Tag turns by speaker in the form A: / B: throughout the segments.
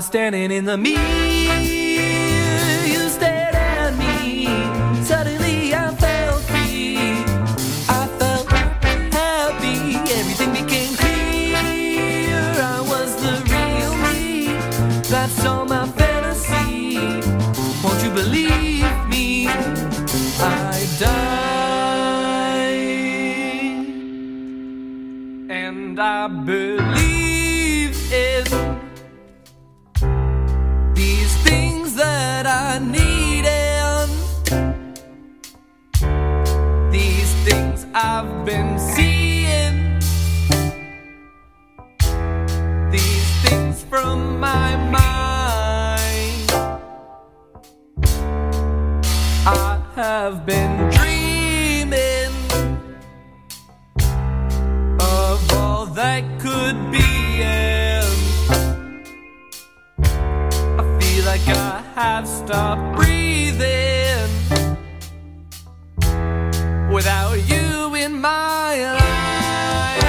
A: was standing in the mirror, you stared at me. Suddenly I felt free, I felt happy. Everything became clear, I was the real me. That's all my fantasy. Won't you believe me? I died, and I believe in these things that I needed, these things I've been seeing, these things from my mind. I have been dreaming of all that could be, and I feel like I have stopped breathing without you in my life.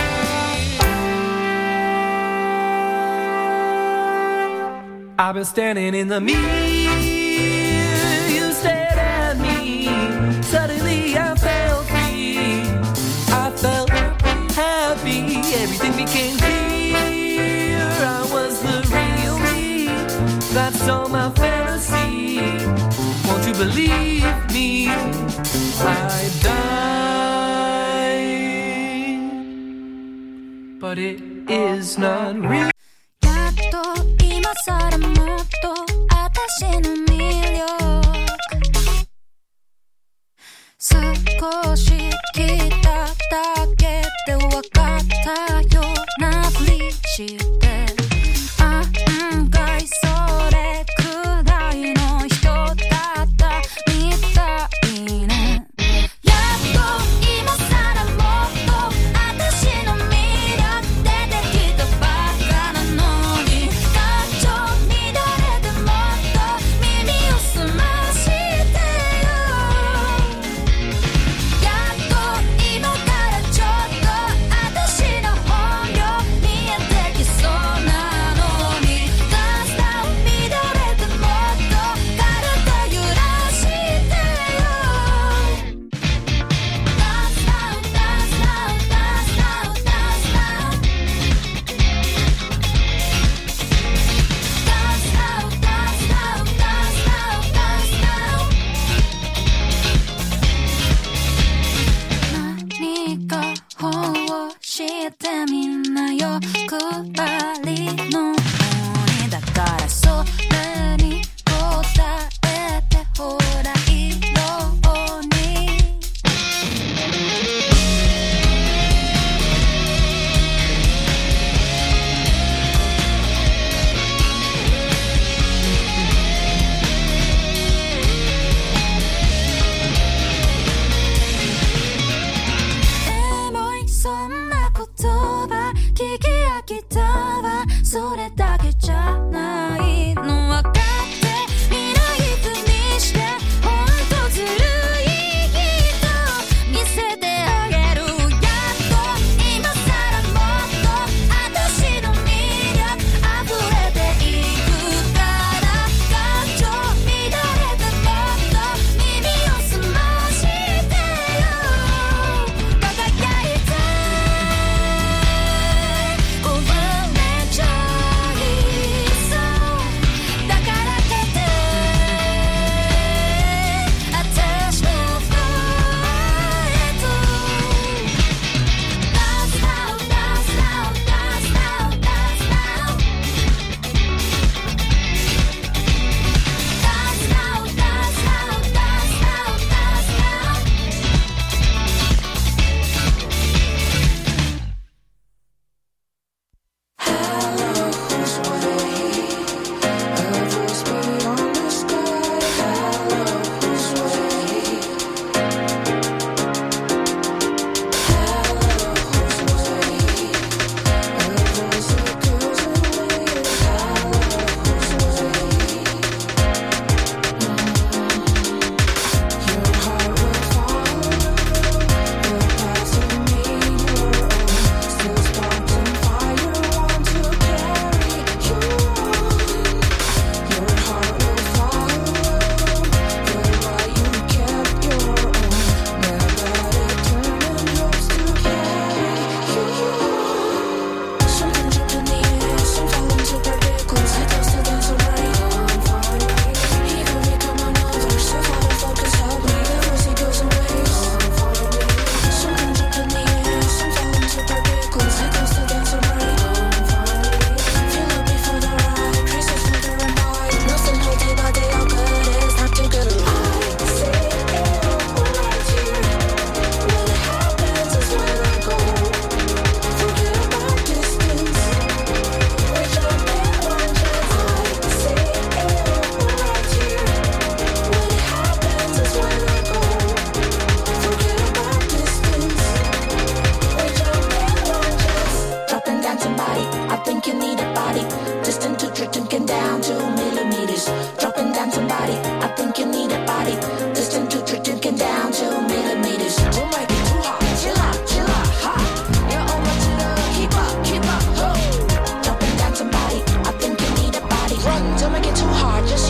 A: I've been standing in the mirror, you stared at me. Suddenly I felt free, I felt happy. Everything became clear, I was the real me. That's all my fantasy. Won't you believe me? I died, but it is not real.
B: やっと今さらもっと私の魅力少し聞いただけで分かったようなふりして案外それくらいの人だったみたいねやっと今さらもっと私の魅力出てきたばかり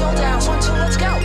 C: showdowns. 1, 2, let's go.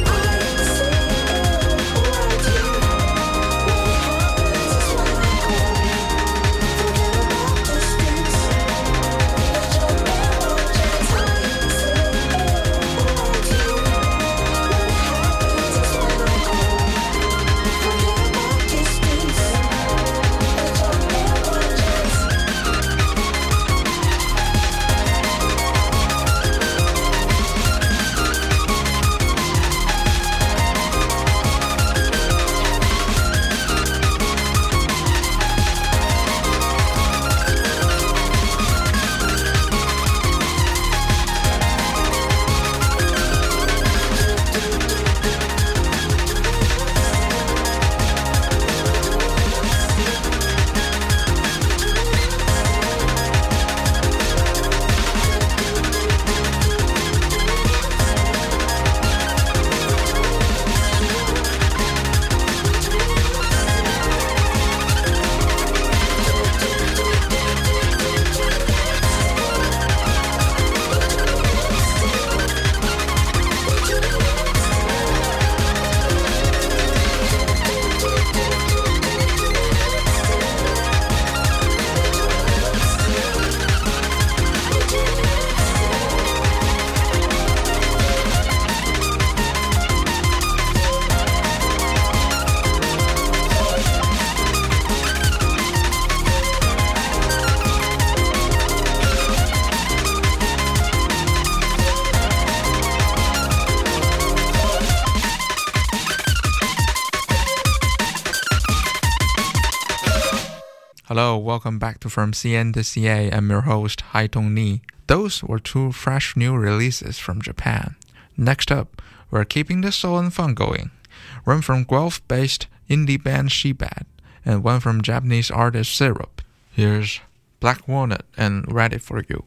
D: Hello, welcome back to From CN to CA. I'm your host, Haitong Ni. Those were two fresh new releases from Japan. Next up, we're keeping the soul and fun going. One from Guelph-based indie band Shebad, and one from Japanese artist Syrup. Here's Black Walnut and Ready For You.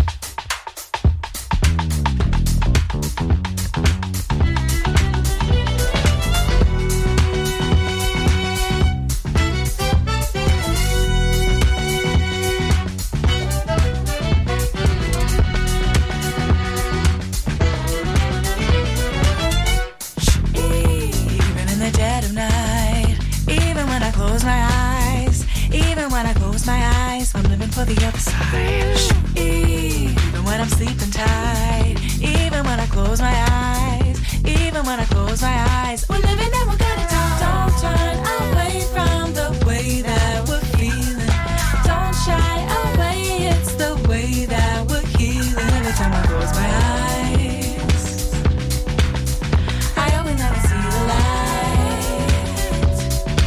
E: I'm living for the other side. Even when I'm sleeping tight, even when I close my eyes, even when I close my eyes, we're living and we're gonna die. Don't turn away from the way that we're feeling. Don't shy away, it's the way that we're healing. Every time I close my eyes, I hope we never see the light.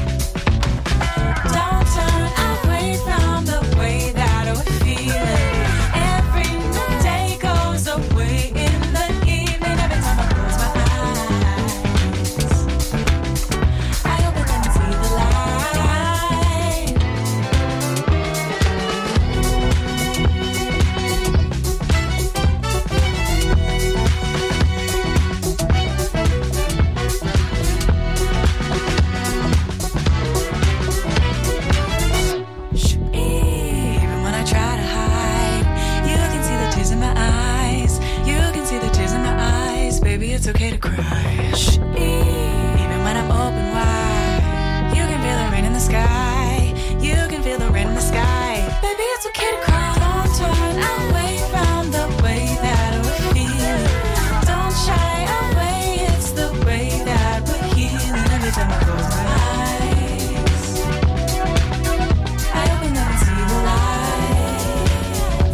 E: Don't turn away from the way that we're feeling. Every day goes away in the evening. Every time I close my eyes, I hope I can see the light. Even when I try to hide, you can see the tears in my eyes. You can see the tears in my eyes. Baby, it's okay to cry. Even when I'm open wide, you can feel the rain in the sky. You can feel the rain in the sky. Baby, it's okay to cry. Don't turn away from the way that we're feeling. Don't shy away, it's the way that we're healing. Every time I close my eyes, I hope we never see the light.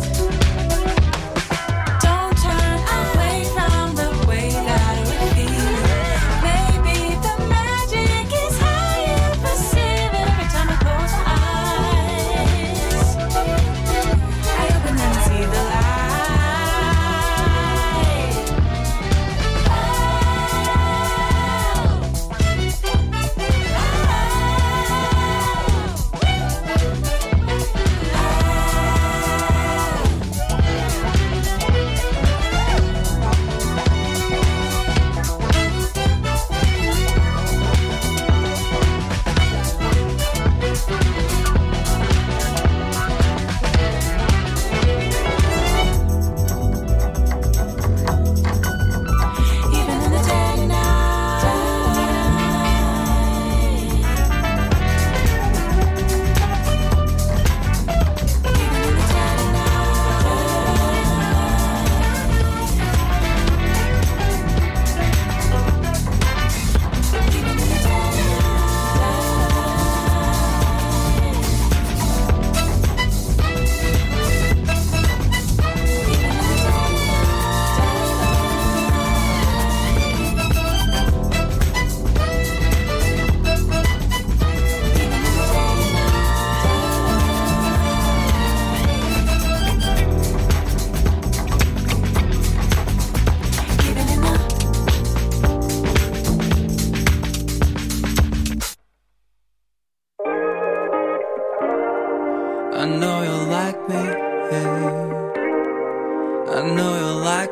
E: Don't turn away from the way that we're feeling. Maybe the magic is how you perceive it. Every time I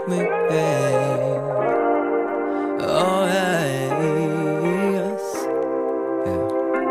A: me. Oh yes. Yeah.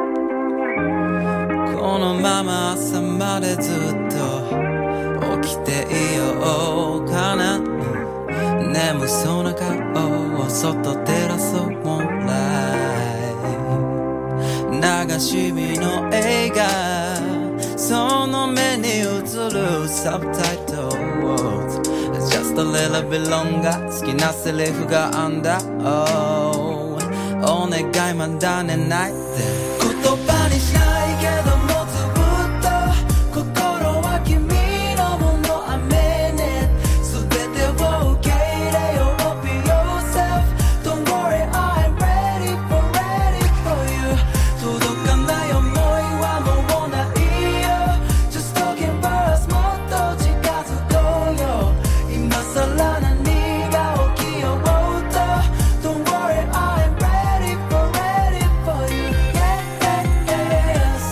A: このまま朝までずっと起きていようかな。眠そうな顔をそっと照らそうもない流し見の映画その目に映るサブタイトル Just a little bit longer 好きなセリフがあんだ、oh、お願いまだ寝ないで言葉にしないけどもずっと心は君のもの I mean it 全てを受け入れよう Be yourself Don't worry I'm ready for you 届かない想いはもうないよ Just talking about us もっと近づこうよ今さら何が起きようと Don't worry I'm ready for you Yes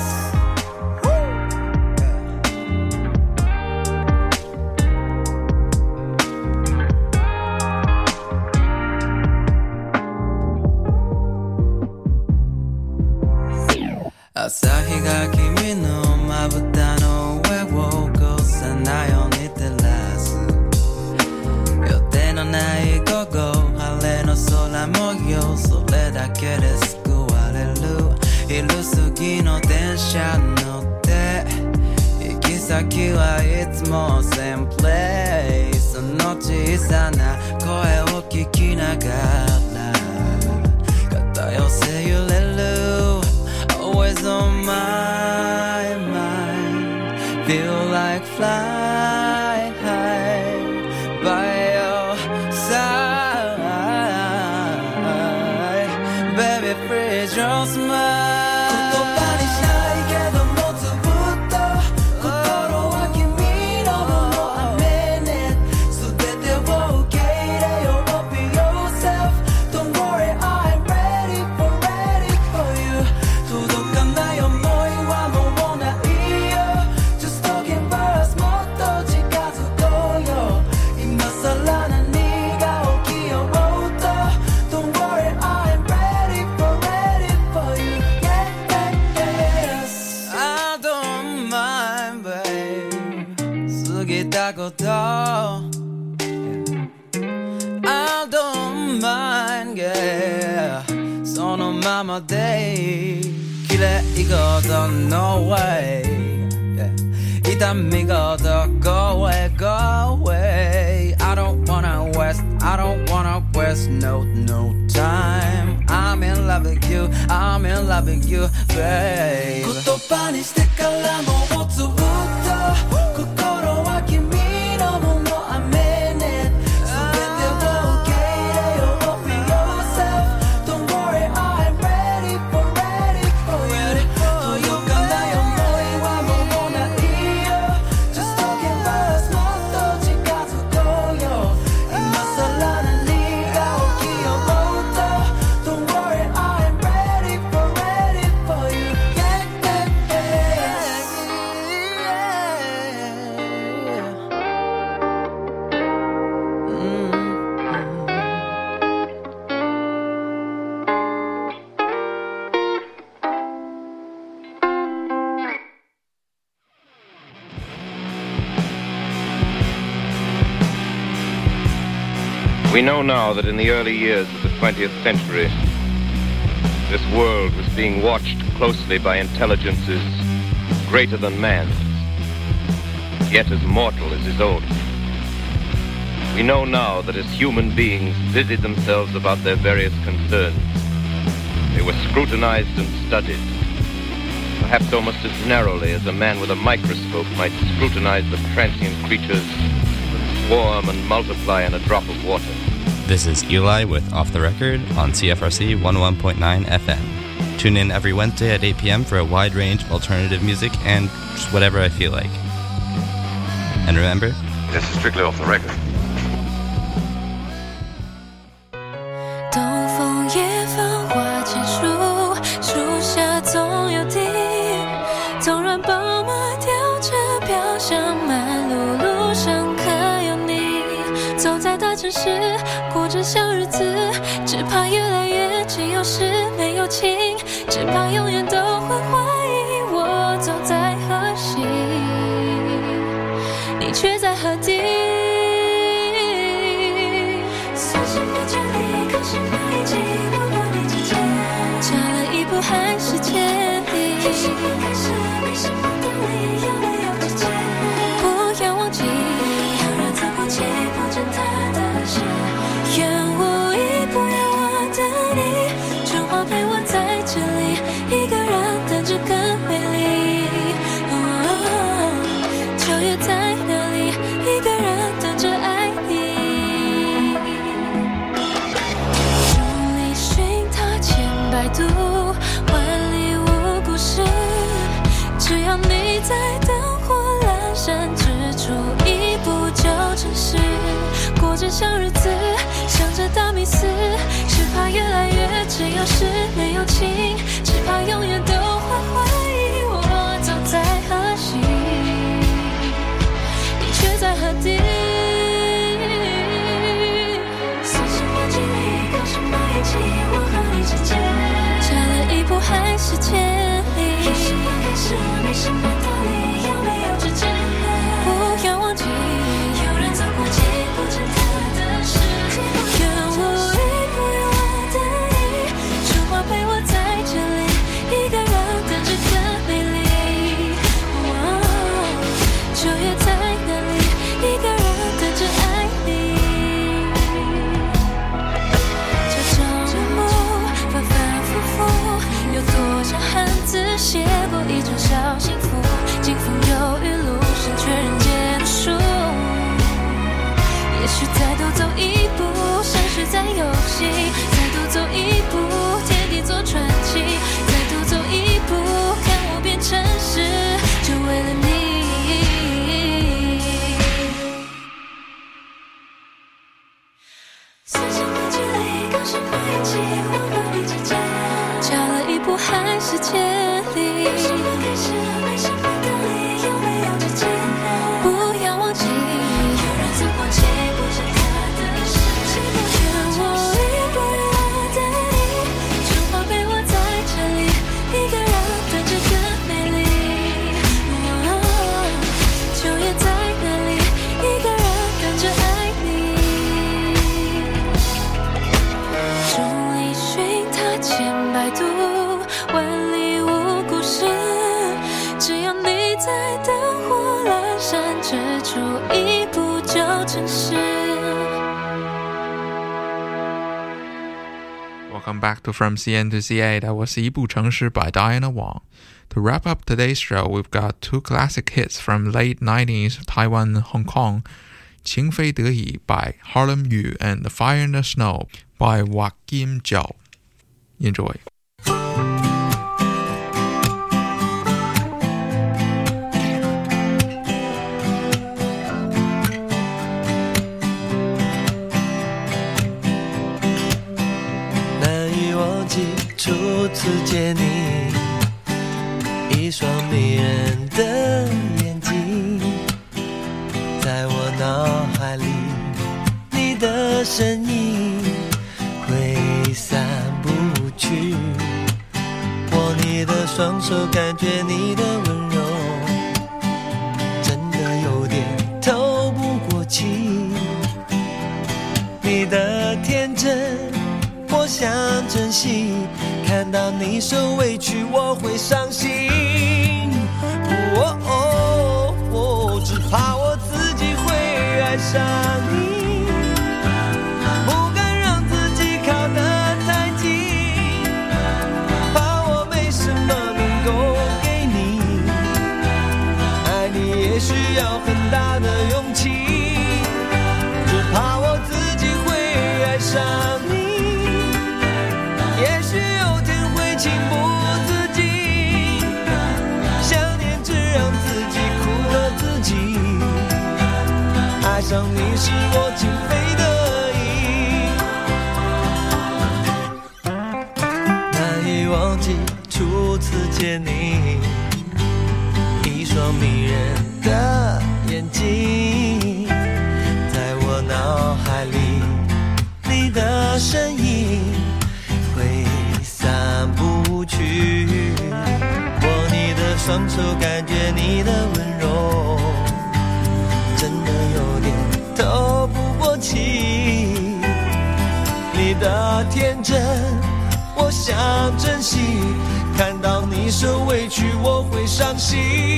A: 朝日が君のまぶたの上を越さないように照らす予定のない午後晴れの空模様それだけで救われる昼過ぎの電車乗って行き先はいつも same place その小さな声を聞きながら肩寄せ揺れるAlways on my mind Feel like flying high By your side Baby freeze your smile 言葉にしないけどもずっと心は君のもの I mean it 全てを受け入れよう Be yourself Don't worry I'm ready for you 届かない想いはもうないよ Just talking about us もっと近づこうよ今さら何が起きようと Don't worry I'm ready for you Yes I don't mind babe 過ぎたことI don't mind yeah そのままでいい綺麗事 No way yeah 痛み事 Go away I don't wanna waste no time I'm in love with you babe 言葉にしてからもうずっと心は君のもの I mean it 全てを受け入れよう Be yourself Don't worry I'm ready for you 届かない想いはもうないよ Just talking about us もっと近づこうよ今さら何が起きようと Don't worry I'm ready for you
C: We know now that in the early years of the 20th century, this world was being watched closely by intelligences greater than man's, yet as mortal as his own. We know now that as human beings busied themselves about their various concerns, they were scrutinized and studied, perhaps almost as narrowly as a man with a microscope might scrutinize the transient creatures that swarm and multiply in a drop of water.
F: This is Eli with Off the Record on CFRC 101.9 FM. Tune in every Wednesday at 8 p.m. for a wide range of alternative music and just whatever I feel like. And remember,
C: This is strictly Off the Record.
B: 东风也放花千树，树下总有地。纵然宝马吊着飘香，满路路上可有你。走在大街字，只怕越来越只有事没有情，只怕永远都会怀疑我走在何西，你却在何地。算什么距离，可是那一起我和你之间差了一步还是千里，有什么开始，没什么道理，有没有之间不要忘记，要让他不弃不争他的事，愿无意不要我的你，春花陪我在这里，一个人等着更美丽，秋叶在哪里，一个人等着爱你，众里寻他千百度，万里无故事，只要你在灯火阑珊之处，一步就成事，过着小日子，想着大迷思，只怕越来越只有事没有情，只怕永远都会怀疑我走在何西，你却在何地。算什么距离，靠什么运气，我和你之间差了一步还是千里，有什么开始，没什么道理，有没有之间不要忘记，有人走过几步争他的事，愿无意不要我的你，春花陪我在这里，一个人等着更美丽，秋叶在哪里，一个人等着爱你，这朝暮反反复复，有多少汉字写过一种小幸福，经风有雨露，胜却人间的书，也许再多走一步，生死在游戏，再多走一步，天地做传奇，再多走一步，看我变成事，就为了你。算什么距离，靠什么运气，我和你之间差了一步还是千里，有什么开始，没什么道理，有没有之间不要忘记，有人走过几步争他的事，愿无意不要我的你，春花陪我在这里，一个人等着更美丽，秋叶在哪里，一个人等着爱你，众里寻他千百度，万里无故事，只要你在灯火阑珊之处，一步就成事。
D: Welcome back to From CN to CA. That was 一步成诗 by Diana Wong. To wrap up today's show, we've got two classic hits from late 90s Taiwan and Hong Kong. 情非得已 by Harlem Yu and The Fire in the Snow by Joaquim Zhao. Enjoy.
A: 初次见你，一双迷人的眼睛，在我脑海里，你的身影挥散不去，握你的双手，感觉你的温柔，真的有点透不过气，你的天真我想珍惜，看到你受委屈我会伤心，只怕我自己会爱上你，不敢让自己靠得太近，怕我没什么能够给你，爱你也需要很大的勇气，只怕我自己会爱上你，也许有天会情不自禁，想念只让自己苦了自己，爱上你是我情非得已，难以忘记初次见你，一双迷人的眼睛，在我脑海里，你的身影挥散不去，握你的双手，感觉你的温柔，真的有点透不过气。你的天真我想珍惜，看到你受委屈我会伤心。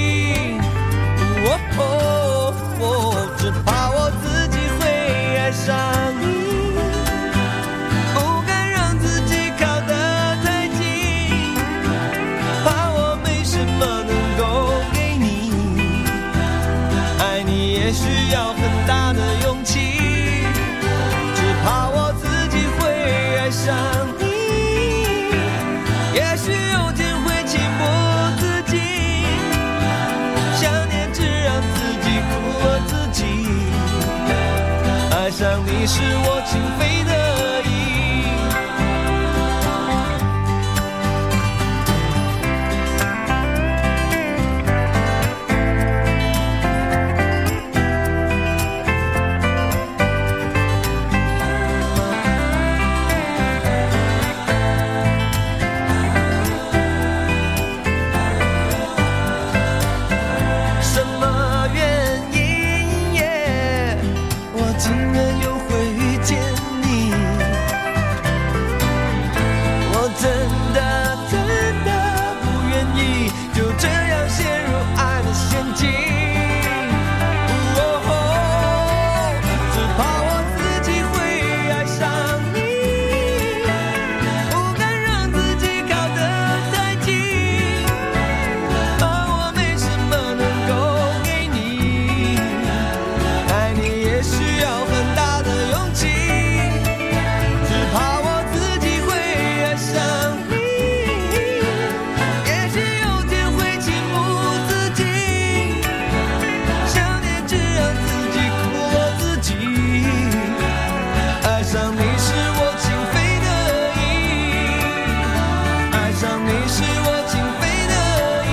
A: 只怕我自己会爱上你，不敢让自己靠得太近，怕我没什么能够给你，爱你也需要很大的勇气，只怕我自己会爱上你，也许有天会情不自禁，想念只让自己苦了自己，爱上你是我情非得已。什么原因耶？我竟然又会遇见你，我真的不愿意就这样陷入爱的陷阱。只怕我自己会爱上你，不敢让自己靠得太近，怕我没什么能够给你，爱你也需要很大的勇气，只怕我自己会爱上你，也许有天会情不自禁，想念只让自己苦了自己，爱上你是我情非得已，爱上你是我情非得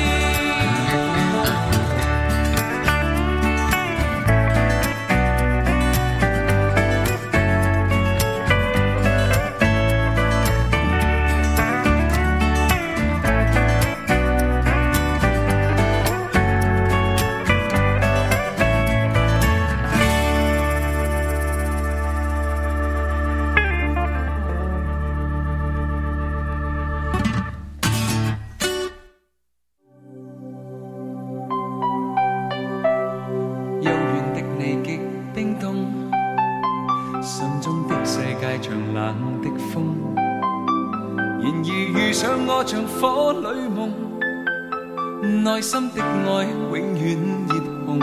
G: 幽怨的你極冰凍，心中的世界像冷的風，然而遇上我像火裏夢，內心的愛永遠熱紅，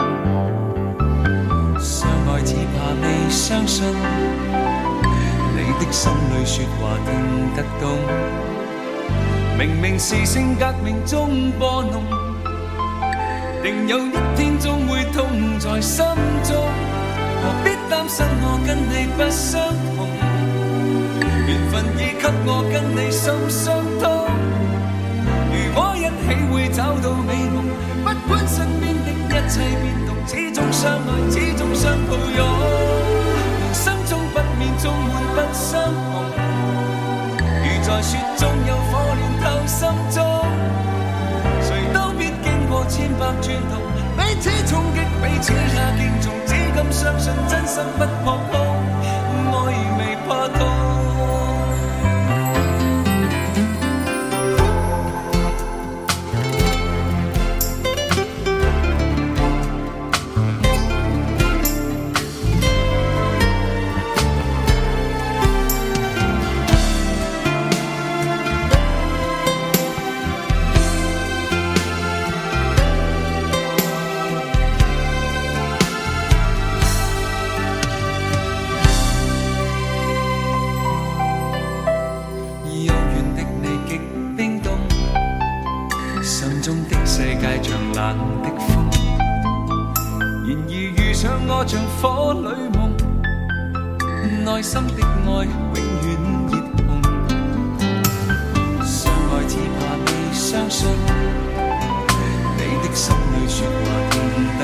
G: 相愛只怕未相信，你的心裏說話聽得懂，明明是性革命中播弄，定有一天終會痛在心中，何必擔心我跟你不相同，緣分已給我跟你心相通，如果一起會找到美夢，不管身邊的一切變動，始終相愛，始終相抱擁，人生中不免充滿不相同，如在雪中有火煉透心中，誰都必經過千百轉動，彼此衝擊，彼此也敬重，只敢相信真心不破空，愛未怕痛。冷的風，然而遇上我像火裏夢，內心的愛永遠熱紅，相愛只怕未相信，你的心裏說話聽得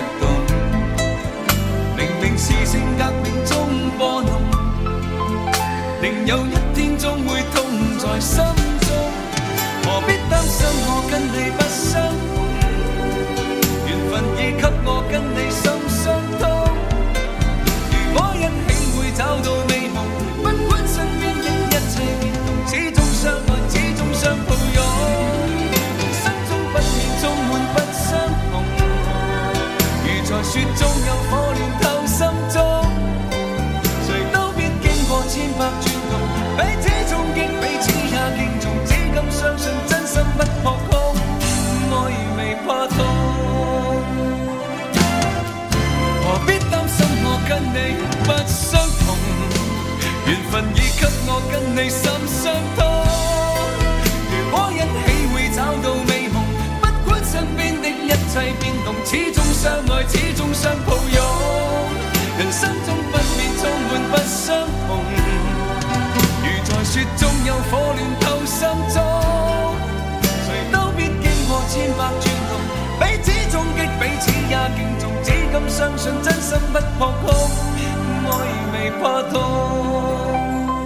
G: 懂，明明是性革命中播弄，定有有一天終會痛在心中，何必擔心我跟你不相同，緣分已給我跟你心相通。如果一起會找到美夢，不管身邊的一切變動，始終相愛，始終相抱擁。人生中不免充滿不相同，如在雪中有火暖透心中，誰都必經過千百轉動，彼此衝擊，彼此也敬重，只敢相信真心不破空，愛未怕痛。何必擔心我跟你不相同，緣分已給我跟你心相通。如果一起會找到美夢，不管身邊的一切變動，始終相愛，始終相抱擁。人生中不免充滿不相同，如在雪中有火暖透心中，誰都必經過千百轉動，彼此衝擊，彼此也敬重，只敢相信真心不破空，愛未怕痛。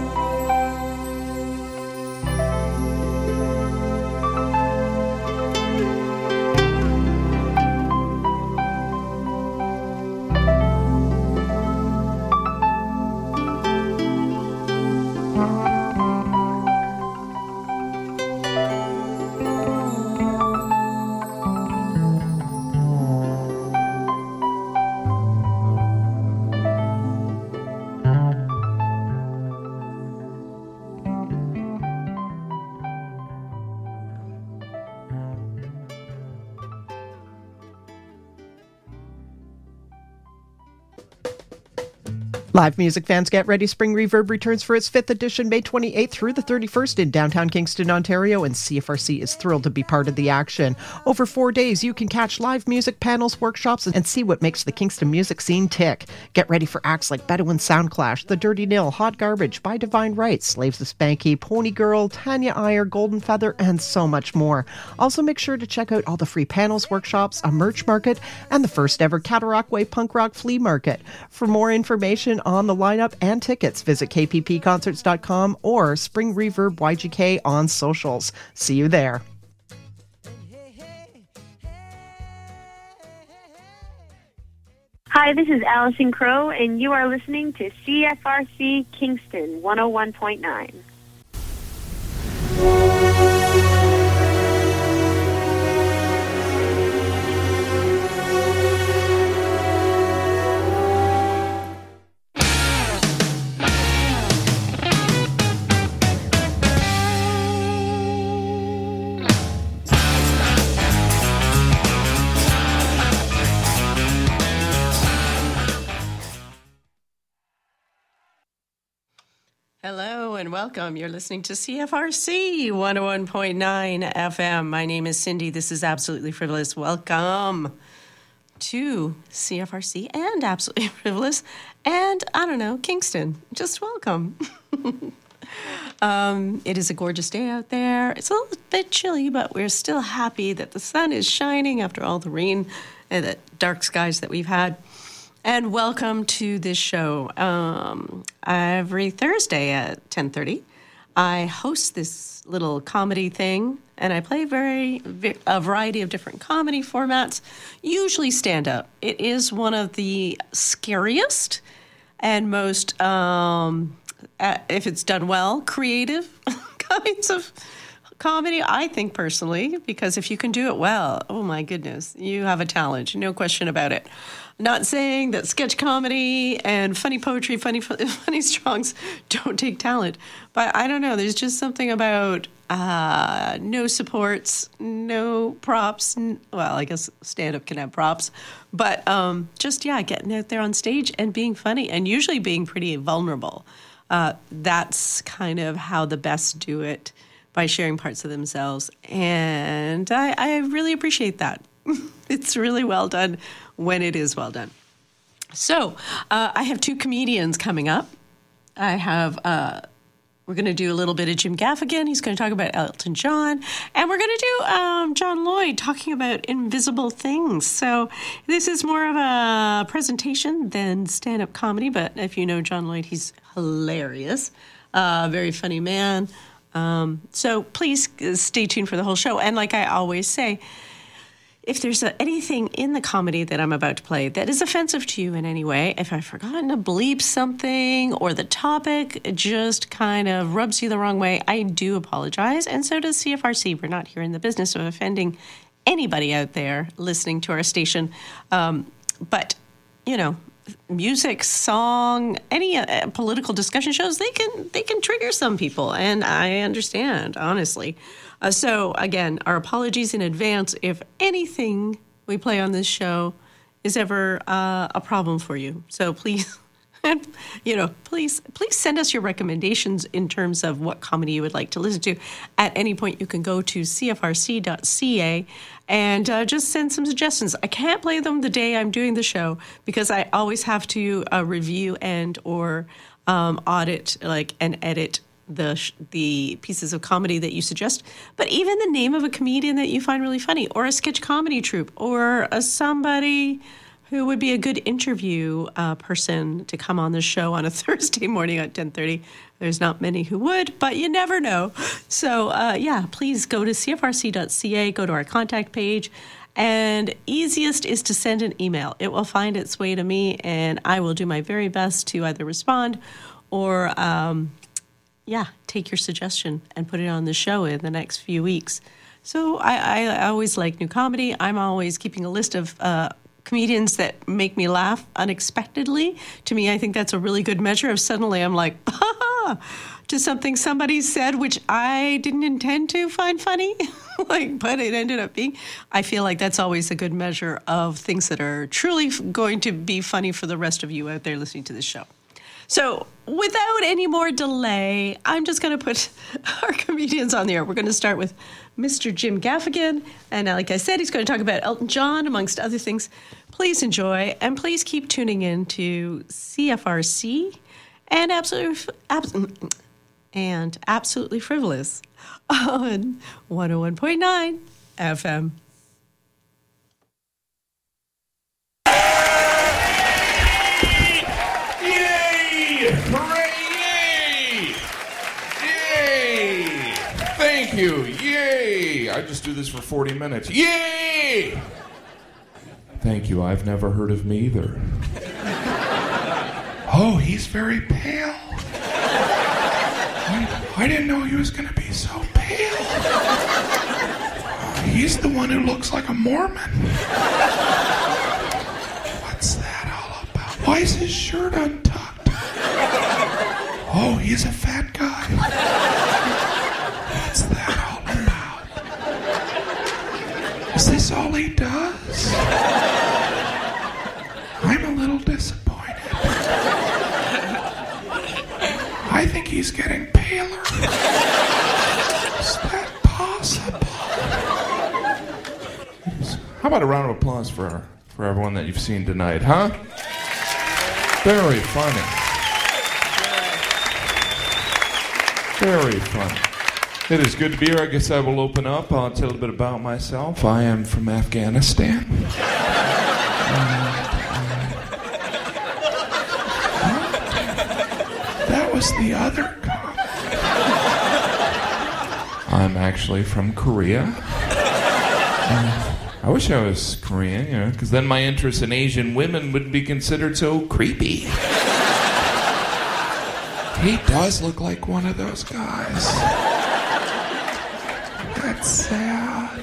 H: Live music fans, get ready. Spring Reverb returns for its 5th edition May 28th through the 31st in downtown Kingston, Ontario, and CFRC is thrilled to be part of the action. Over 4 days, you can catch live music, panels, workshops, and see what makes the Kingston music scene tick. Get ready for acts like Bedouin Soundclash, The Dirty Nil, Hot Garbage, By Divine Right, Slaves of Spanky, Pony Girl, Tanya Iyer, Golden Feather, and so much more. Also, make sure to check out all the free panels, workshops, a merch market, and the first ever Cataract Way Punk Rock Flea Market. For more information on the lineup and tickets, visit kppconcerts.com or Spring Reverb YGK on socials. See you there.
I: Hi, this is Allison Crow, and you are listening to CFRC Kingston 101.9.
J: Hello and welcome. You're listening to CFRC 101.9 FM. My name is Cindy. This is Absolutely Frivolous. Welcome to CFRC and Absolutely Frivolous and, I don't know, Kingston. Just welcome. It is a gorgeous day out there. It's a little bit chilly, but we're still happy that the sun is shining after all the rain and the dark skies that we've had. And welcome to this show. Every Thursday at 10:30, I host this little comedy thing, and I play a variety of different comedy formats, usually stand-up. It is one of the scariest and most, if it's done well, creative kinds of comedy, I think personally, because if you can do it well, oh my goodness, you have a talent, no question about it. Not saying that sketch comedy and funny poetry, funny songs don't take talent, but I don't know. There's just something about no supports, no props. Well, I guess stand-up can have props, but getting out there on stage and being funny and usually being pretty vulnerable. That's kind of how the best do it, by sharing parts of themselves, and I really appreciate that. It's really well done when it is well done. So I have two comedians coming up. I have, we're going to do a little bit of Jim Gaffigan. He's going to talk about Elton John. And we're going to do John Lloyd talking about invisible things. So this is more of a presentation than stand-up comedy. But if you know John Lloyd, he's hilarious. very funny man. So please stay tuned for the whole show. And like I always say, if there's anything in the comedy that I'm about to play that is offensive to you in any way, if I've forgotten to bleep something or the topic just kind of rubs you the wrong way, I do apologize. And so does CFRC. We're not here in the business of offending anybody out there listening to our station. But, you know, music, song, any political discussion shows, they can trigger some people. And I understand, honestly. So, again, our apologies in advance if anything we play on this show is ever a problem for you. So please, please send us your recommendations in terms of what comedy you would like to listen to. At any point, you can go to cfrc.ca and just send some suggestions. I can't play them the day I'm doing the show because I always have to review and or audit and edit the pieces of comedy that you suggest, but even the name of a comedian that you find really funny, or a sketch comedy troupe, or somebody who would be a good interview person to come on the show on a Thursday morning at 10:30. There's not many who would, but you never know. So please go to cfrc.ca, go to our contact page, and easiest is to send an email. It will find its way to me, and I will do my very best to either respond or take your suggestion and put it on the show in the next few weeks. So I always like new comedy. I'm always keeping a list of comedians that make me laugh unexpectedly. To me, I think that's a really good measure of suddenly I'm like, to something somebody said, which I didn't intend to find funny, but it ended up being. I feel like that's always a good measure of things that are truly going to be funny for the rest of you out there listening to this show. So without any more delay, I'm just going to put our comedians on the air. We're going to start with Mr. Jim Gaffigan. And like I said, he's going to talk about Elton John, amongst other things. Please enjoy, and please keep tuning in to CFRC and Absolutely Frivolous on 101.9 FM.
K: Hooray! Yay! Yay! Thank you. Yay! I just do this for 40 minutes. Yay! Thank you. I've never heard of me either. Oh, he's very pale. I didn't know he was going to be so pale. He's the one who looks like a Mormon. What's that all about? Why is his shirt untucked? Oh, he's a fat guy. What's that all about? Is this all he does? I'm a little disappointed. I think he's getting paler. Is that possible? How about a round of applause for everyone that you've seen tonight, huh? Very funny. Very funny. It is good to be here. I guess I will open up. I'll tell a bit about myself. I am from Afghanistan. That was the other guy. I'm actually from Korea. I wish I was Korean, because then my interest in Asian women wouldn't be considered so creepy. He does look like one of those guys. That's sad.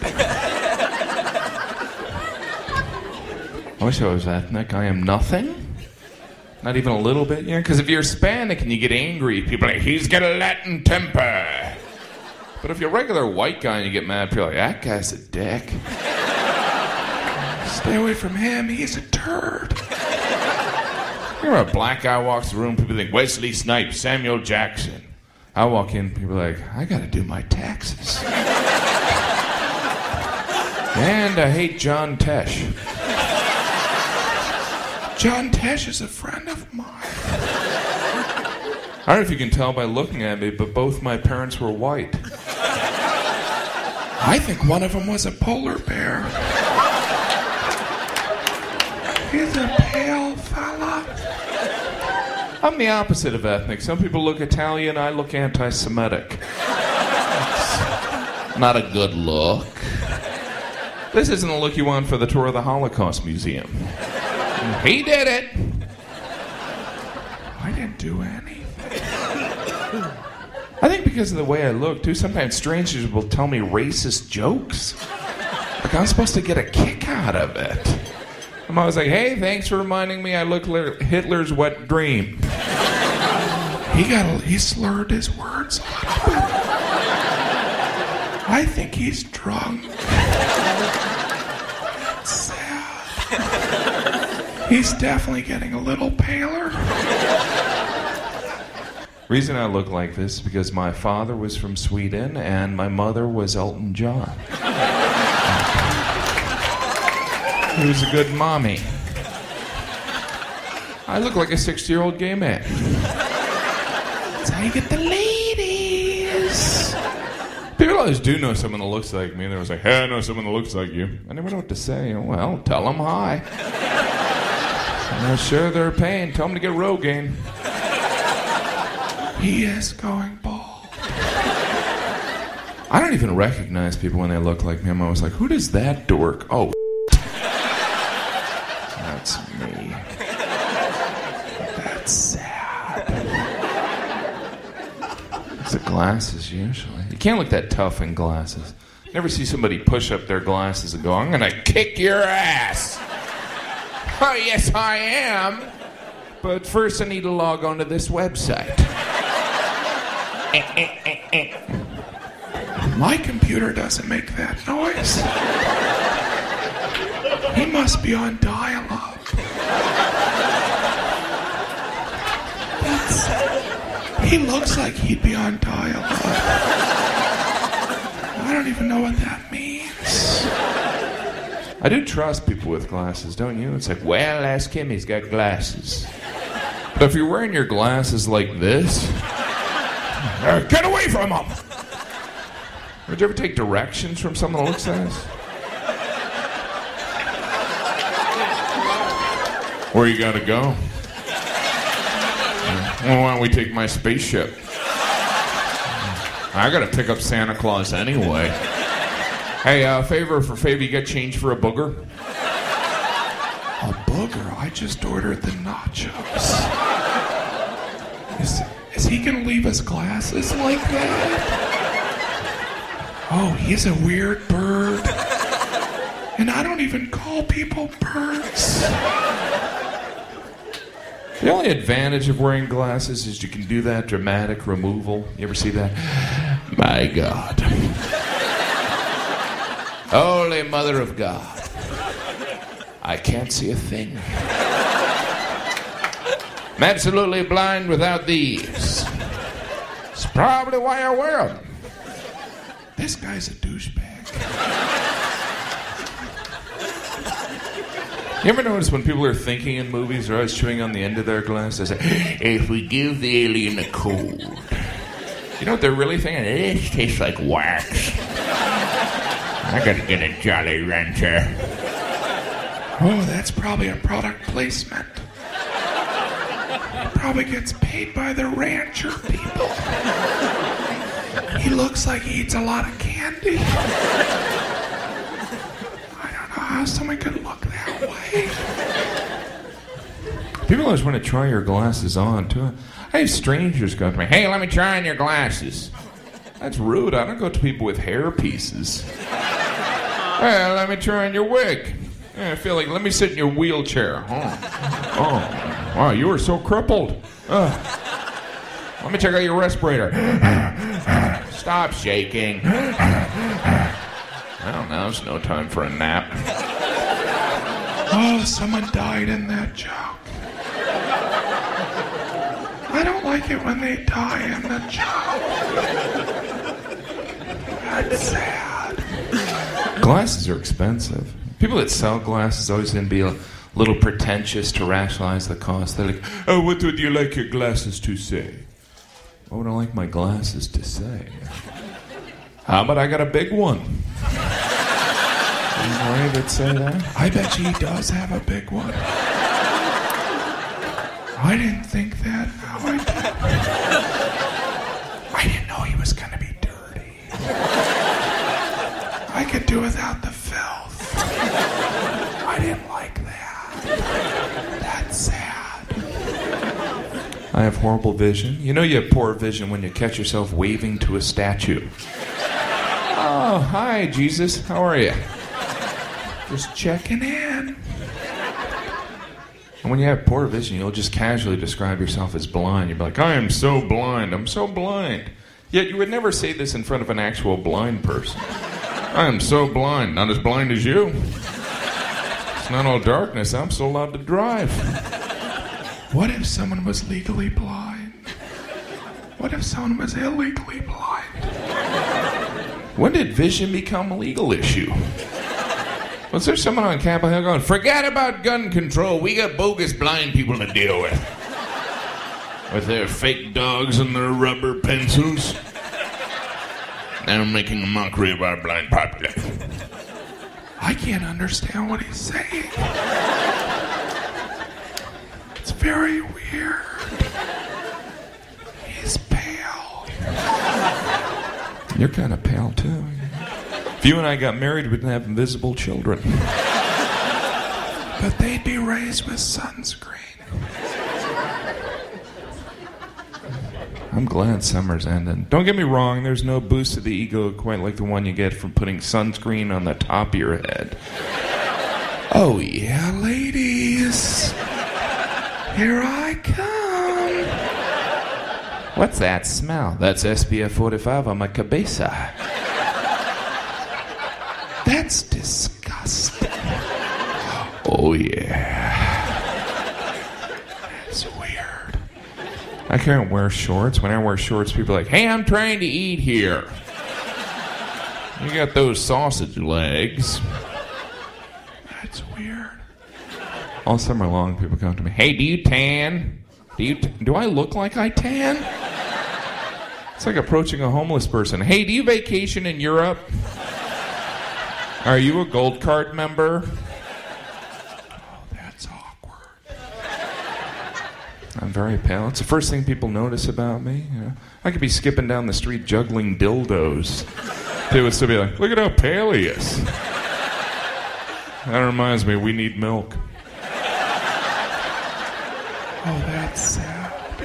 K: I wish I was ethnic. I am nothing. Not even a little bit, because if you're Hispanic and you get angry, people are like, he's got a Latin temper. But if you're a regular white guy and you get mad, people are like, that guy's a dick. Stay away from him, he's a turd. You're a black guy walks the room, people think, Wesley Snipes, Samuel Jackson. I walk in, people are like, I gotta do my taxes. And I hate John Tesh. John Tesh is a friend of mine. I don't know if you can tell by looking at me, but both my parents were white. I think one of them was a polar bear. He's a pale fella. I'm the opposite of ethnic. Some people look Italian, I look anti-Semitic. Not a good look. This isn't the look you want for the tour of the Holocaust Museum. He did it. I didn't do anything. I think because of the way I look, too, sometimes strangers will tell me racist jokes. Like I'm supposed to get a kick out of it. I'm always like, hey, thanks for reminding me I look like Hitler's wet dream. He slurred his words a little bit. I think he's drunk. It's sad. He's definitely getting a little paler. Reason I look like this is because my father was from Sweden and my mother was Elton John. He was a good mommy. I look like a 60-year-old gay man. That's how you get the ladies. People always do know someone that looks like me. And they're always like, hey, I know someone that looks like you. I never know what to say. Well, tell them hi. I'm sure they're paying. Tell them to get Rogaine. He is going bald. I don't even recognize people when they look like me. I'm always like, who does that dork? Oh, that's me. That's sad. It's the glasses, usually. You can't look that tough in glasses. Never see somebody push up their glasses and go, I'm going to kick your ass. Oh, yes, I am. But first I need to log on to this website. My computer doesn't make that noise. He must be on dial-up. He looks like he'd be on dial-up. I don't even know what that means. I do trust people with glasses, don't you? It's like, well, ask him, he's got glasses. But if you're wearing your glasses like this, get away from him! Would you ever take directions from someone that looks like this? Where you gotta go? Well, why don't we take my spaceship? I gotta pick up Santa Claus anyway. Hey, favor for favor, you got change for a booger? A booger? I just ordered the nachos. Is he gonna leave us glasses like that? Oh, he's a weird bird. And I don't even call people birds. The only advantage of wearing glasses is you can do that dramatic removal. You ever see that? My God. Holy Mother of God. I can't see a thing. I'm absolutely blind without these. It's probably why I wear them. This guy's a douchebag. You ever notice when people are thinking in movies, they're always chewing on the end of their glass? They say, if we give the alien a cold. You know what they're really thinking? This tastes like wax. I gotta get a Jolly Rancher. Oh, that's probably a product placement. He probably gets paid by the rancher people. He looks like he eats a lot of candy. I don't know how someone could look that way. People always want to try your glasses on, too. I have strangers go to me, hey, let me try on your glasses. That's rude. I don't go to people with hair pieces. Hey, let me try on your wig. Yeah, I feel like, let me sit in your wheelchair. Oh, wow, you were so crippled. Let me check out your respirator. Stop shaking. Well, now's no time for a nap. Oh, someone died in that joke. I don't like it when they die in the joke. That's sad. Glasses are expensive. People that sell glasses always going to be a little pretentious to rationalize the cost. They're like, oh, what would you like your glasses to say? What would I like my glasses to say? How about I got a big one? Anybody that say that? I bet he does have a big one. I didn't think that. No, I didn't. I didn't know he was going to be dirty. I could do without the filth. I didn't like that. That's sad. I have horrible vision. You know you have poor vision when you catch yourself waving to a statue. Oh, hi, Jesus. How are you? Just checking in. And when you have poor vision, you'll just casually describe yourself as blind. You'll be like, I am so blind. I'm so blind. Yet you would never say this in front of an actual blind person. I am so blind. Not as blind as you. It's not all darkness. I'm so allowed to drive. What if someone was legally blind? What if someone was illegally blind? When did vision become a legal issue? Was there someone on Capitol Hill going, forget about gun control, we got bogus blind people to deal with their fake dogs and their rubber pencils. Now I'm making a mockery of our blind population. I can't understand what he's saying. It's very weird. He's pale. You're kind of pale, too. If you and I got married, we'd have invisible children. But they'd be raised with sunscreen. I'm glad summer's ending. Don't get me wrong, there's no boost to the ego quite like the one you get from putting sunscreen on the top of your head. Oh yeah, ladies. Here I come. What's that smell? That's SPF 45 on my cabeza. That's disgusting. Oh, yeah. That's weird. I can't wear shorts. When I wear shorts, people are like, hey, I'm trying to eat here. You got those sausage legs. That's weird. All summer long, people come to me, hey, do you tan? Do I look like I tan? It's like approaching a homeless person. Hey, do you vacation in Europe? Are you a Gold Card member? Oh, that's awkward. I'm very pale. It's the first thing people notice about me. You know? I could be skipping down the street juggling dildos. They would still be like, look at how pale he is. That reminds me, we need milk. Oh, that's sad.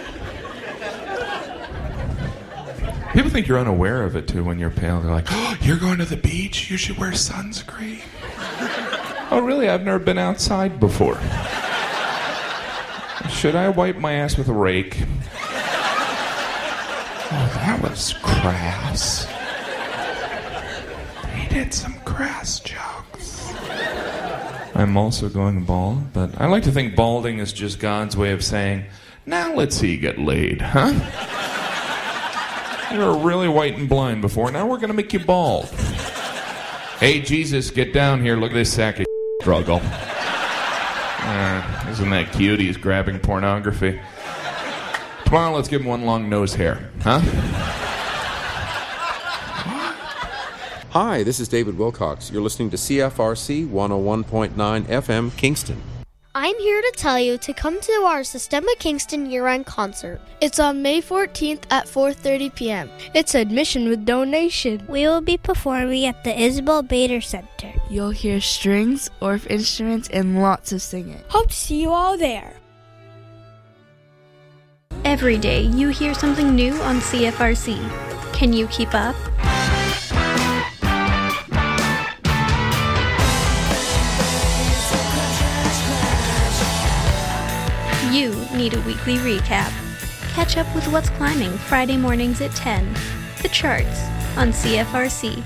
K: People think you're unaware of it, too, when you're pale. They're like, oh, you're going to the beach? You should wear sunscreen. Oh, really? I've never been outside before. Should I wipe my ass with a rake? Oh, that was crass. He did some crass jokes. I'm also going bald, but I like to think balding is just God's way of saying, now let's see you get laid, huh? You were really white and blind before. Now we're going to make you bald. Hey, Jesus, get down here. Look at this sack of struggle. Isn't that cute? He's grabbing pornography. Tomorrow, let's give him one long nose hair. Huh?
L: Hi, this is David Wilcox. You're listening to CFRC 101.9 FM, Kingston.
M: I'm here to tell you to come to our Systema Kingston year-end concert. It's on May 14th at 4:30 p.m. It's admission with donation.
N: We will be performing at the Isabel Bader Center.
O: You'll hear strings, Orff instruments, and lots of singing.
M: Hope to see you all there.
P: Every day you hear something new on CFRC. Can you keep up? You need a weekly recap. Catch up with what's climbing Friday mornings at 10. The charts on CFRC.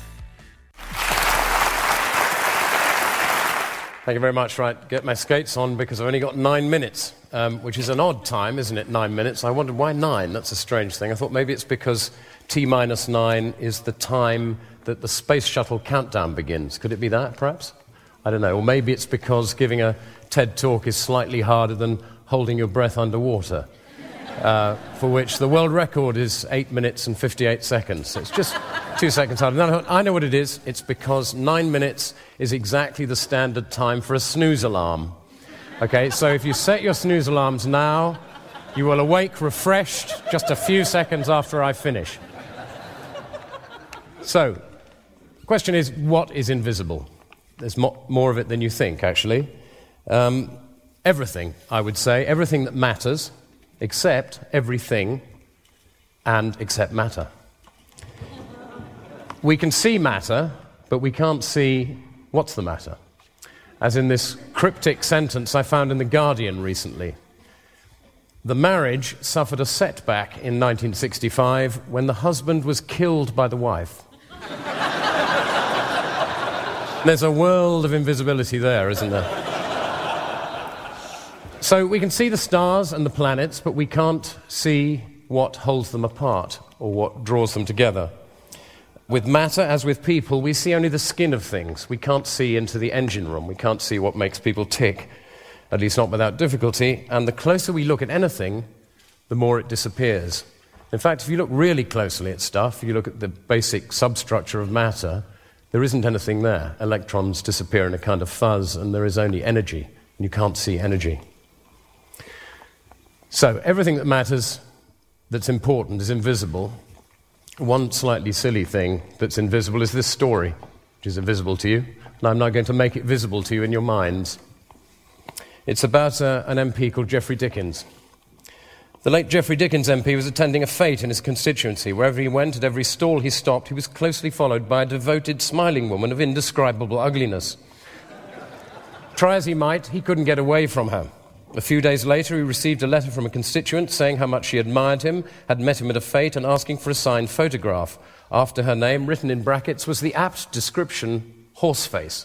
Q: Thank you very much. Right, get my skates on because I've only got 9 minutes, which is an odd time, isn't it, 9 minutes? I wondered why 9? That's a strange thing. I thought maybe it's because T-9 is the time that the space shuttle countdown begins. Could it be that, perhaps? I don't know. Or maybe it's because giving a TED talk is slightly harder than holding your breath underwater, for which the world record is 8 minutes and 58 seconds. So it's just 2 seconds harder. No, I know what it is. It's because 9 minutes is exactly the standard time for a snooze alarm. Okay, so if you set your snooze alarms now, you will awake refreshed just a few seconds after I finish. So, the question is, what is invisible? There's more of it than you think, actually. Everything, I would say, everything that matters, except everything and except matter. We can see matter, but we can't see what's the matter. As in this cryptic sentence I found in The Guardian recently. The marriage suffered a setback in 1965 when the husband was killed by the wife. There's a world of invisibility there, isn't there? So we can see the stars and the planets, but we can't see what holds them apart or what draws them together. With matter, as with people, we see only the skin of things. We can't see into the engine room. We can't see what makes people tick, at least not without difficulty. And the closer we look at anything, the more it disappears. In fact, if you look really closely at stuff, you look at the basic substructure of matter, there isn't anything there. Electrons disappear in a kind of fuzz, and there is only energy, and you can't see energy. So everything that matters, that's important, is invisible. One slightly silly thing that's invisible is this story, which is invisible to you, and I'm now going to make it visible to you in your minds. It's about an MP called Geoffrey Dickens. The late Geoffrey Dickens MP was attending a fete in his constituency. Wherever he went, at every stall he stopped, he was closely followed by a devoted, smiling woman of indescribable ugliness. Try as he might, he couldn't get away from her. A few days later, he received a letter from a constituent saying how much she admired him, had met him at a fete, and asking for a signed photograph. After her name, written in brackets, was the apt description, Horseface.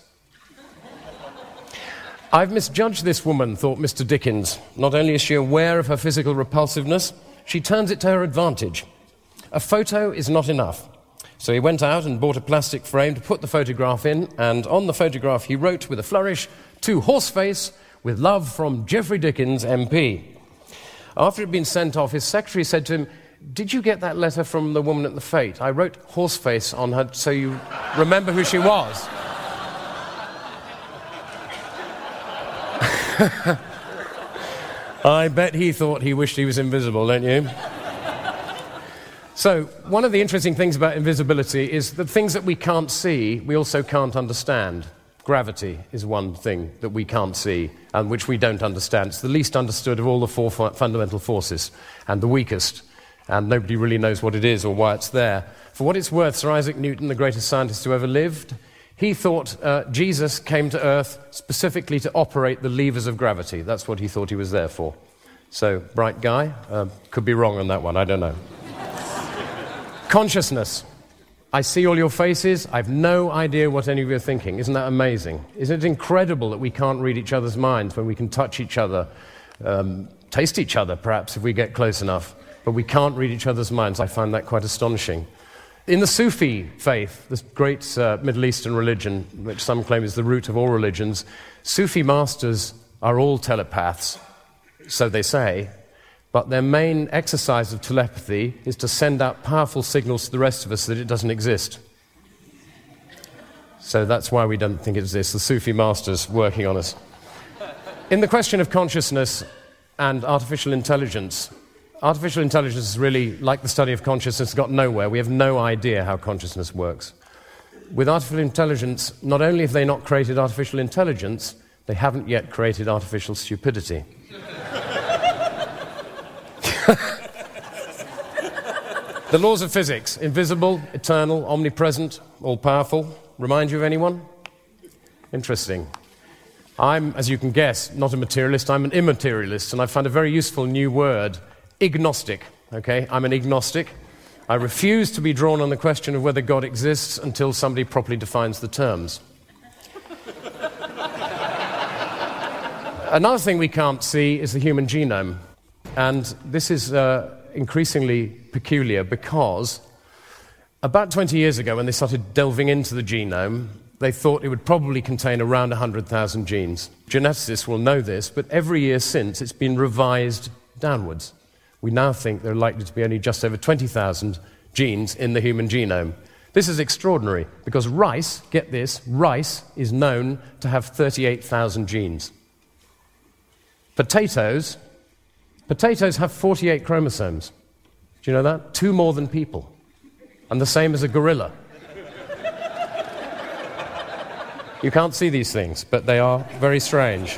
Q: I've misjudged this woman, thought Mr. Dickens. Not only is she aware of her physical repulsiveness, she turns it to her advantage. A photo is not enough. So he went out and bought a plastic frame to put the photograph in, and on the photograph he wrote with a flourish, "To Horseface, with love from Geoffrey Dickens, MP." After it had been sent off, his secretary said to him, "Did you get that letter from the woman at the fete? I wrote Horseface on her so you remember who she was." I bet he thought he wished he was invisible, don't you? So, one of the interesting things about invisibility is that things that we can't see, we also can't understand. Gravity is one thing that we can't see and which we don't understand. It's the least understood of all the four fundamental forces and the weakest, and nobody really knows what it is or why it's there. For what it's worth, Sir Isaac Newton, the greatest scientist who ever lived, he thought Jesus came to Earth specifically to operate the levers of gravity. That's what he thought he was there for. So, bright guy. Could be wrong on that one, I don't know. Consciousness. I see all your faces. I've no idea what any of you are thinking. Isn't that amazing? Isn't it incredible that we can't read each other's minds when we can touch each other, taste each other, perhaps, if we get close enough, but we can't read each other's minds? I find that quite astonishing. In the Sufi faith, this great Middle Eastern religion, which some claim is the root of all religions, Sufi masters are all telepaths, so they say, but their main exercise of telepathy is to send out powerful signals to the rest of us that it doesn't exist. So that's why we don't think it exists, the Sufi masters working on us. In the question of consciousness and artificial intelligence is really, like the study of consciousness, got nowhere. We have no idea how consciousness works. With artificial intelligence, not only have they not created artificial intelligence, they haven't yet created artificial stupidity. The laws of physics, invisible, eternal, omnipresent, all-powerful, remind you of anyone? Interesting. I'm, as you can guess, not a materialist, I'm an immaterialist, and I found a very useful new word, agnostic. Okay, I'm an agnostic. I refuse to be drawn on the question of whether God exists until somebody properly defines the terms. Another thing we can't see is the human genome. And this is increasingly peculiar because about 20 years ago, when they started delving into the genome, they thought it would probably contain around 100,000 genes. Geneticists will know this, but every year since, it's been revised downwards. We now think there are likely to be only just over 20,000 genes in the human genome. This is extraordinary because rice, get this, rice is known to have 38,000 genes. Potatoes have 48 chromosomes. Do you know that? 2 more than people. And the same as a gorilla. You can't see these things, but they are very strange.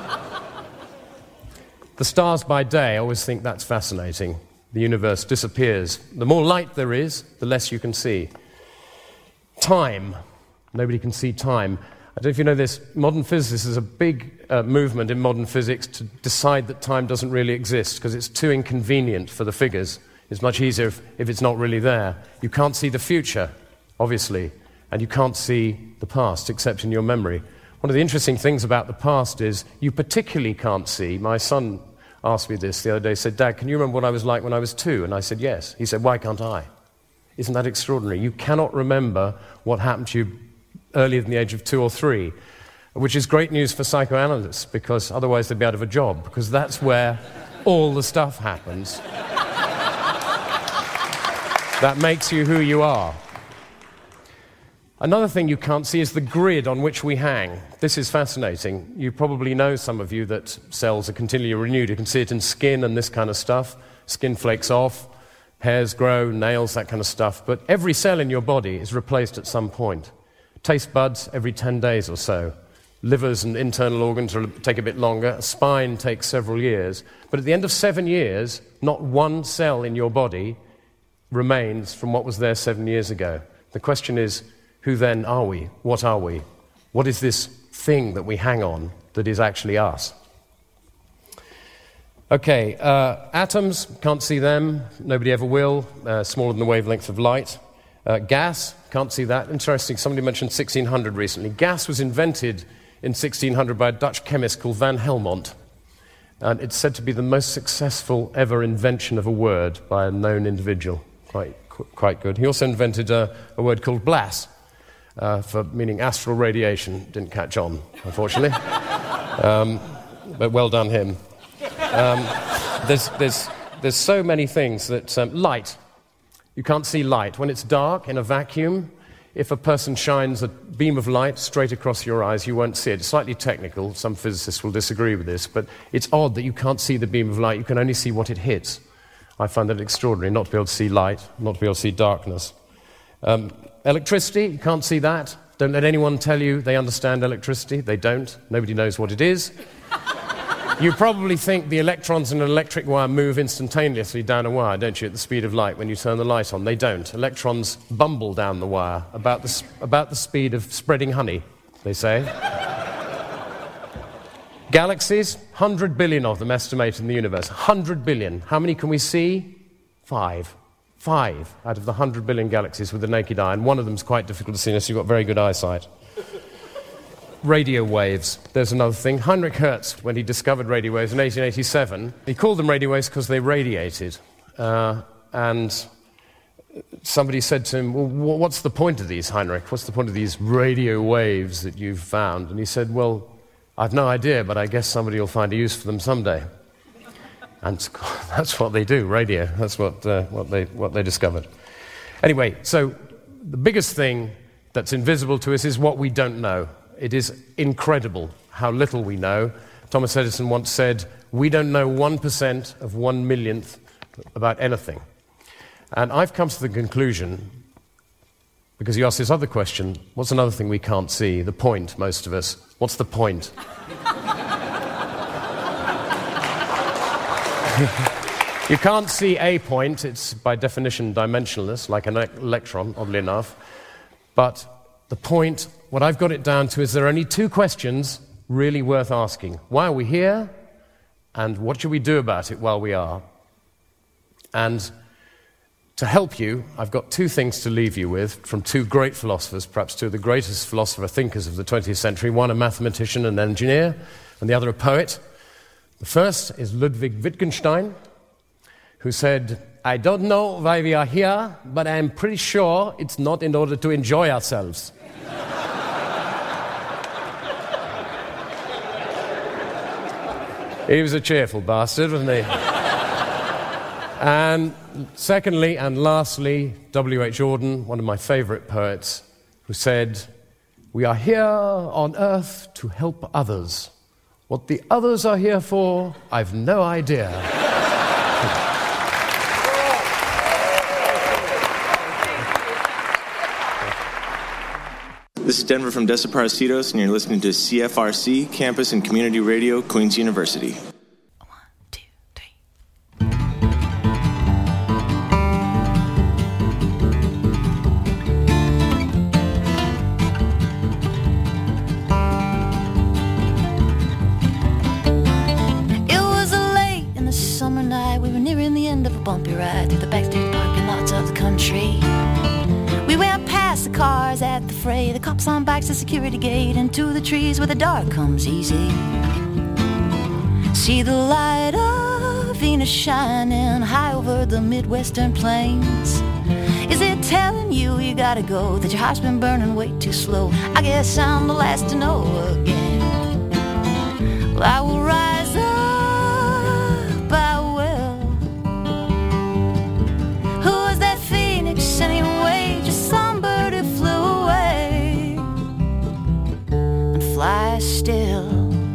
Q: The stars by day, I always think that's fascinating. The universe disappears. The more light there is, the less you can see. Time. Nobody can see time. I don't know if you know this, modern physicists is a big movement in modern physics to decide that time doesn't really exist because it's too inconvenient for the figures. It's much easier if it's not really there. You can't see the future, obviously, and you can't see the past except in your memory. One of the interesting things about the past is you particularly can't see. My son asked me this the other day. He said, "Dad, can you remember what I was like when I was 2?" And I said, "Yes." He said, "Why can't I?" Isn't that extraordinary? You cannot remember what happened to you earlier than the age of 2 or 3, which is great news for psychoanalysts, because otherwise they'd be out of a job, because that's where all the stuff happens that makes you who you are. Another thing you can't see is the grid on which we hang. This is fascinating. You probably know, some of you, that cells are continually renewed. You can see it in skin and this kind of stuff. Skin flakes off, hairs grow, nails, that kind of stuff. But every cell in your body is replaced at some point. Taste buds every 10 days or so. Livers and internal organs take a bit longer. A spine takes several years. But at the end of 7 years, not one cell in your body remains from what was there 7 years ago. The question is, who then are we? What are we? What is this thing that we hang on that is actually us? Okay, atoms, can't see them. Nobody ever will. Smaller than the wavelength of light. Gas, can't see that. Interesting, somebody mentioned 1600 recently. Gas was invented in 1600 by a Dutch chemist called Van Helmont. And it's said to be the most successful ever invention of a word by a known individual. Quite good. He also invented a word called blas, for meaning astral radiation. Didn't catch on, unfortunately. But well done him. There's so many things that... light. You can't see light. When it's dark in a vacuum, if a person shines a beam of light straight across your eyes, you won't see it. It's slightly technical. Some physicists will disagree with this, but it's odd that you can't see the beam of light. You can only see what it hits. I find that extraordinary, not to be able to see light, not to be able to see darkness. Electricity, you can't see that. Don't let anyone tell you they understand electricity. They don't. Nobody knows what it is. You probably think the electrons in an electric wire move instantaneously down a wire, don't you, at the speed of light when you turn the light on? They don't. Electrons bumble down the wire about the speed of spreading honey, they say. Galaxies, 100 billion of them estimated in the universe. 100 billion. How many can we see? 5. 5 out of the 100 billion galaxies with the naked eye, and one of them is quite difficult to see unless you've got very good eyesight. Radio waves, there's another thing. Heinrich Hertz, when he discovered radio waves in 1887, he called them radio waves because they radiated. And somebody said to him, "Well, what's the point of these, Heinrich? What's the point of these radio waves that you've found?" And he said, "Well, I've no idea, but I guess somebody will find a use for them someday." And that's what they do, radio. That's what they discovered. Anyway, so the biggest thing that's invisible to us is what we don't know. It is incredible how little we know. Thomas Edison once said, "We don't know 1% of 1 millionth about anything." And I've come to the conclusion, because you asked this other question, what's another thing we can't see? The point, most of us. What's the point? You can't see a point. It's by definition dimensionless, like an electron, oddly enough. But the point, what I've got it down to, is there are only 2 questions really worth asking. Why are we here? And what should we do about it while we are? And to help you, I've got 2 things to leave you with from 2 great philosophers, perhaps 2 of the greatest philosopher-thinkers of the 20th century, one a mathematician and engineer, and the other a poet. The first is Ludwig Wittgenstein, who said, "I don't know why we are here, but I'm pretty sure it's not in order to enjoy ourselves." He was a cheerful bastard, wasn't he? And secondly and lastly, W.H. Auden, one of my favorite poets, who said, "We are here on earth to help others. What the others are here for, I've no idea.
R: This is Denver from Desaparecidos, and you're listening to CFRC, Campus and Community Radio, Queen's University.
S: Bumpy ride through the backstage parking lots of the country. We went past the cars at the fray, the cops on bikes, the security gate, into the trees where the dark comes easy. See the light of Venus shining high over the Midwestern plains. Is it telling you you gotta go, that your heart's been burning way too slow? I guess I'm the last to know again. Well, I will rise up, I will. Anyway, just some bird who flew away and fly still.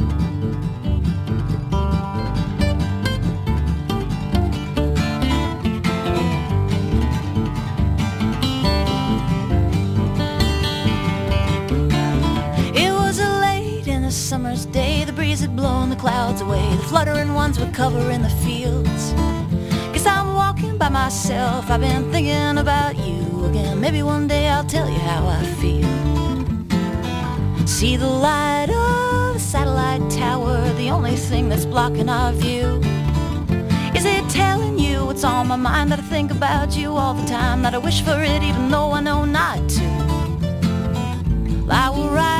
S: It was late in a summer's day, the breeze had blown the clouds away, the fluttering ones were covering the fields. I'm walking by myself, I've been thinking about you again. Maybe one day I'll tell you how I feel. See the light of the satellite tower, the only thing that's blocking our view. Is it telling you what's on my mind, that I think about you all the time, that I wish for it even though I know not to? I will ride